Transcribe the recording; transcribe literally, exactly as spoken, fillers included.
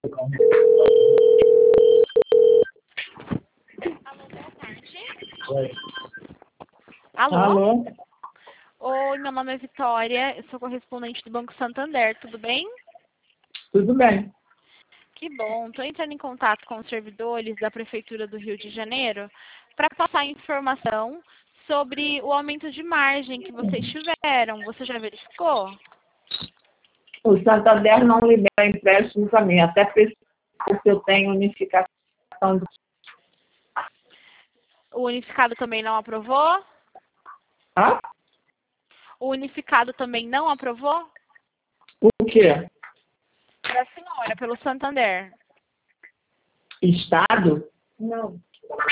Alô, boa tarde. Oi. Alô? Alô? Oi, meu nome é Vitória, eu sou correspondente do Banco Santander, tudo bem? Tudo bem. Que bom, estou entrando em contato com os servidores da Prefeitura do Rio de Janeiro para passar informação sobre o aumento de margem que vocês tiveram. Você já verificou? O Santander não libera empréstimos a mim, até porque eu tenho unificação. Do... O unificado também não aprovou? Hã? O unificado também não aprovou? O quê? Para a senhora, pelo Santander. Estado? Não.